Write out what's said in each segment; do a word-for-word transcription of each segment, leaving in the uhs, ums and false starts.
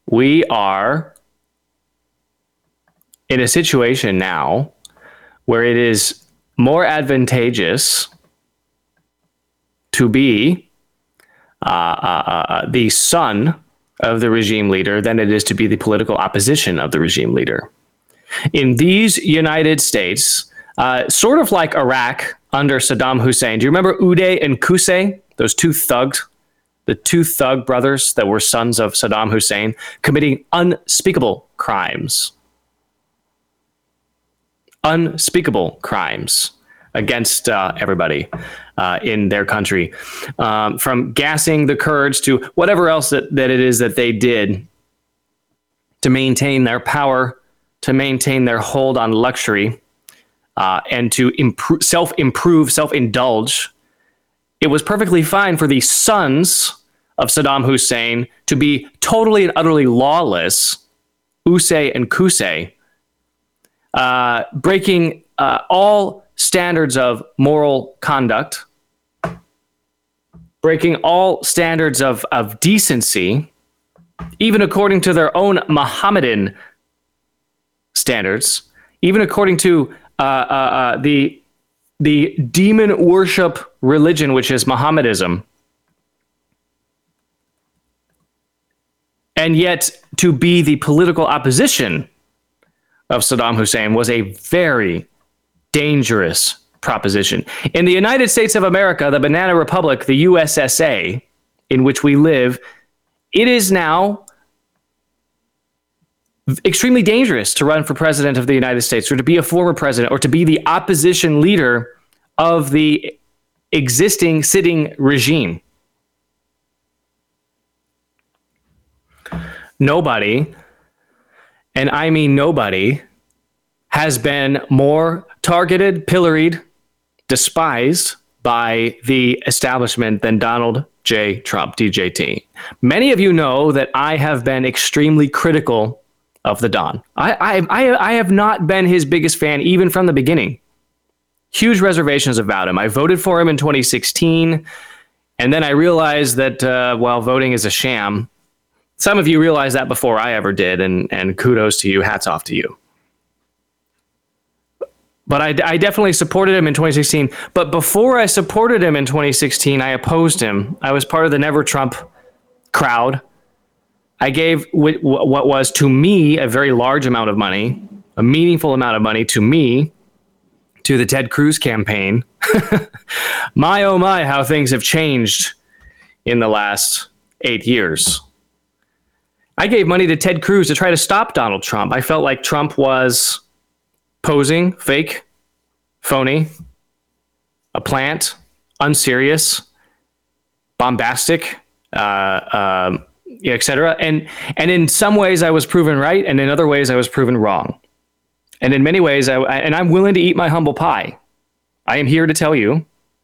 we are in a situation now where it is more advantageous to be uh, uh, uh, the son of the regime leader than it is to be the political opposition of the regime leader. In these United States, uh, sort of like Iraq under Saddam Hussein, do you remember Uday and Qusay, those two thugs, the two thug brothers that were sons of Saddam Hussein, committing unspeakable crimes? Unspeakable crimes against uh, everybody uh, in their country, um, from gassing the Kurds to whatever else that, that it is that they did to maintain their power, to maintain their hold on luxury, uh, and to improve, self-improve, self-indulge. It was perfectly fine for the sons of Saddam Hussein to be totally and utterly lawless, Uday and Qusay, uh, breaking uh, all standards of moral conduct, breaking all standards of, of decency, even according to their own Mohammedan standards, even according to uh, uh, uh, the the demon worship religion, which is Mohammedanism. And yet, to be the political opposition of Saddam Hussein was a very dangerous proposition. In the United States of America, the Banana Republic, the U S S A, in which we live, it is now extremely dangerous to run for president of the United States, or to be a former president, or to be the opposition leader of the existing sitting regime. Nobody, and I mean nobody, has been more targeted, pilloried, despised by the establishment than Donald J. Trump, D J T. Many of you know that I have been extremely critical of the Don. I, I, I, I have not been his biggest fan, even from the beginning. Huge reservations about him. I voted for him in twenty sixteen, and then I realized that, uh, well, voting is a sham. Some of you realized that before I ever did, and, and kudos to you, hats off to you. But I, I definitely supported him in twenty sixteen. But before I supported him in twenty sixteen, I opposed him. I was part of the Never Trump crowd. I gave what was, to me, a very large amount of money, a meaningful amount of money to me, to the Ted Cruz campaign. My, oh my, how things have changed in the last eight years. I gave money to Ted Cruz to try to stop Donald Trump. I felt like Trump was posing, fake, phony, a plant, unserious, bombastic, uh, um, et cetera. And, and in some ways I was proven right, and in other ways I was proven wrong. And in many ways, I, I and I'm willing to eat my humble pie. I am here to tell you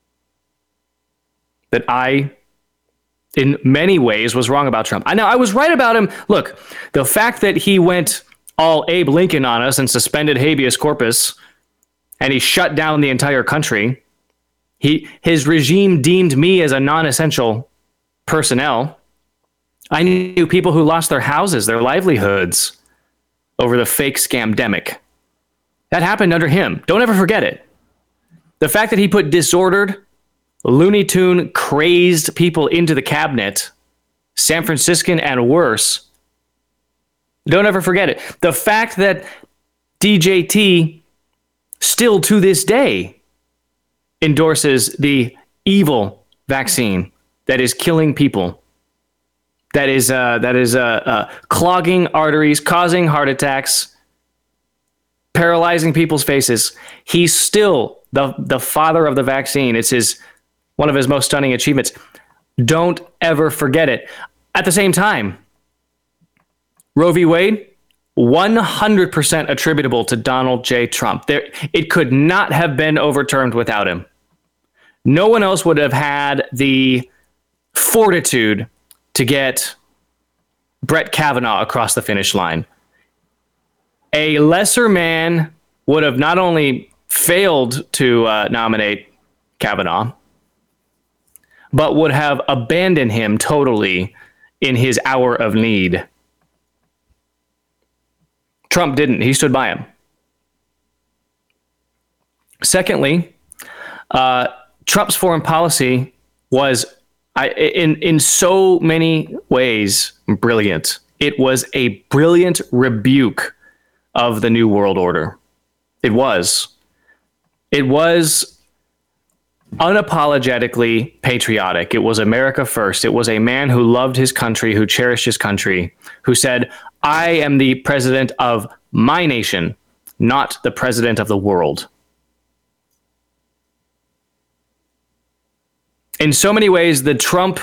that I, in many ways, was wrong about Trump. I know I was right about him. Look, the fact that he went all Abe Lincoln on us and suspended habeas corpus, and he shut down the entire country. He his regime deemed me as a non-essential personnel. I knew people who lost their houses, their livelihoods, over the fake scamdemic. That happened under him. Don't ever forget it. The fact that he put disordered, Looney Tune crazed people into the cabinet, San Franciscan and worse. Don't ever forget it. The fact that D J T still to this day endorses the evil vaccine that is killing people, that is uh, that is uh, uh, clogging arteries, causing heart attacks, paralyzing people's faces. He's still the the father of the vaccine. It's his one of his most stunning achievements. Don't ever forget it. At the same time, Roe v. Wade, one hundred percent attributable to Donald J. Trump. There, it could not have been overturned without him. No one else would have had the fortitude to get Brett Kavanaugh across the finish line. A lesser man would have not only failed to uh, nominate Kavanaugh, but would have abandoned him totally in his hour of need. Trump didn't. He stood by him. Secondly, uh, Trump's foreign policy was, I, in in so many ways, brilliant. It was a brilliant rebuke of the New World Order. It was. It was unapologetically patriotic. It was America first. It was a man who loved his country, who cherished his country, who said, I am the president of my nation, not the president of the world. In so many ways, the Trump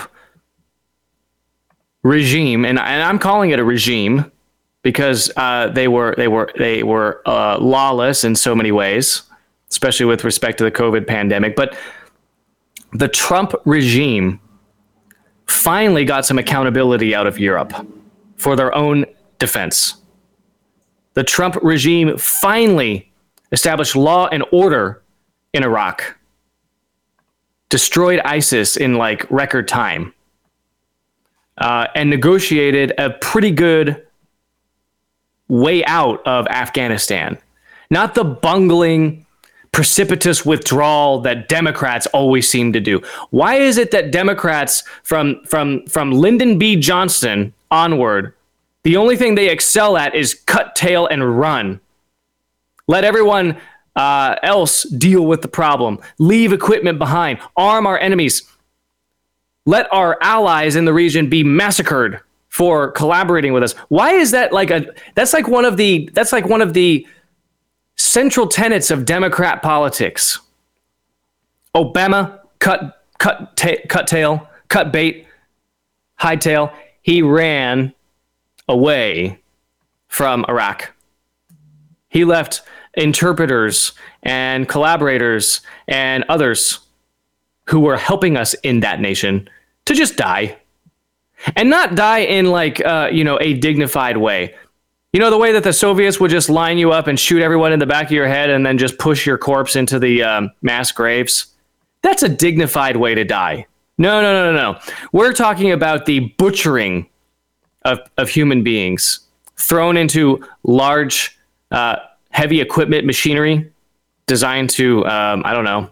regime, and, and I'm calling it a regime because uh, they were they were they were uh, lawless in so many ways, especially with respect to the COVID pandemic. But the Trump regime finally got some accountability out of Europe for their own defense. The Trump regime finally established law and order in Iraq, destroyed ISIS in like record time, uh, and negotiated a pretty good way out of Afghanistan. Not the bungling, precipitous withdrawal that Democrats always seem to do. Why is it that Democrats from from from Lyndon B. Johnson onward, the only thing they excel at is cut tail and run? Let everyone uh, else deal with the problem. Leave equipment behind. Arm our enemies. Let our allies in the region be massacred for collaborating with us. Why is that like a? That's like one of the. That's like one of the central tenets of Democrat politics. Obama cut cut ta- cut tail, cut bait, hightail. He ran away from Iraq. He left interpreters and collaborators and others who were helping us in that nation to just die, and not die in like uh, you know a dignified way. You know, the way that the Soviets would just line you up and shoot everyone in the back of your head and then just push your corpse into the um, mass graves. That's a dignified way to die. No, no, no, no, no. We're talking about the butchering of, of human beings thrown into large, uh, heavy equipment machinery designed to, um, I don't know,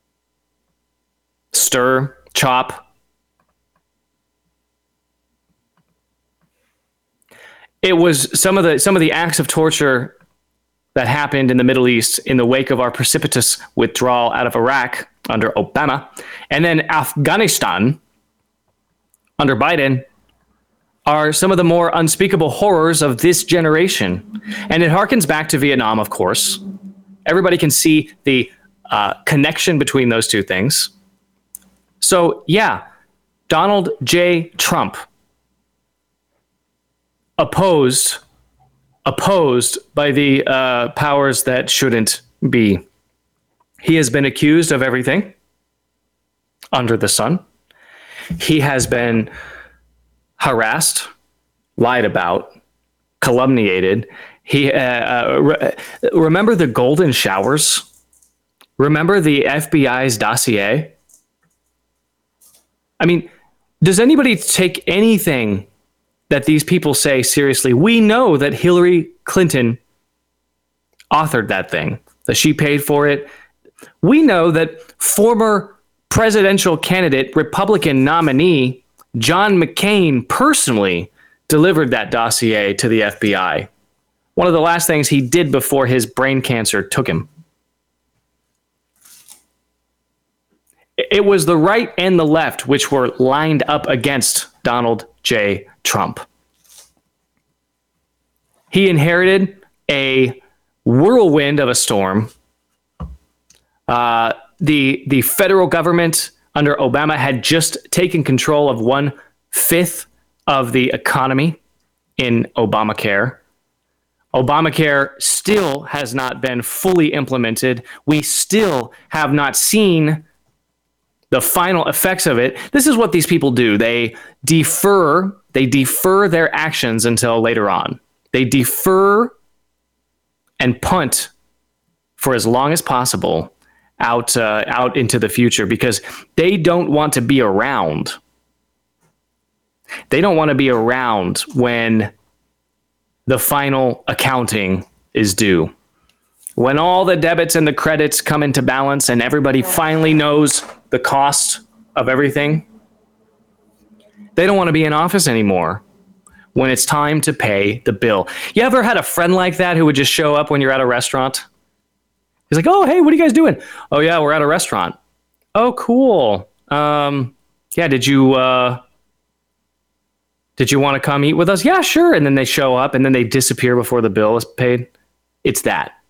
stir, chop. It was some of the some of the acts of torture that happened in the Middle East in the wake of our precipitous withdrawal out of Iraq under Obama, and then Afghanistan under Biden, are some of the more unspeakable horrors of this generation. And it harkens back to Vietnam, of course. Everybody can see the uh, connection between those two things. So, yeah, Donald J. Trump opposed opposed by the uh, powers that shouldn't be. He has been accused of everything under the sun. He has been harassed, lied about, calumniated. He uh, uh, re- remember the golden showers? Remember the F B I's dossier? I mean, does anybody take anything that these people say seriously? We know that Hillary Clinton authored that thing, that she paid for it. We know that former presidential candidate, Republican nominee, John McCain personally delivered that dossier to the F B I. One of the last things he did before his brain cancer took him. It was the right and the left which were lined up against Donald J. Trump. He inherited a whirlwind of a storm. Uh, the the federal government under Obama had just taken control of one fifth of the economy in Obamacare. Obamacare still has not been fully implemented. We still have not seen the final effects of it. This is what these people do. They defer, they defer their actions until later on. They defer and punt for as long as possible out uh, out into the future because they don't want to be around. They don't want to be around when the final accounting is due. When all the debits and the credits come into balance and everybody finally knows the cost of everything, they don't want to be in office anymore when it's time to pay the bill. You ever had a friend like that who would just show up when you're at a restaurant? He's like, oh, hey, what are you guys doing? Oh, yeah, we're at a restaurant. Oh, cool. Um, yeah, did you uh, did you want to come eat with us? Yeah, sure. And then they show up and then they disappear before the bill is paid. It's that.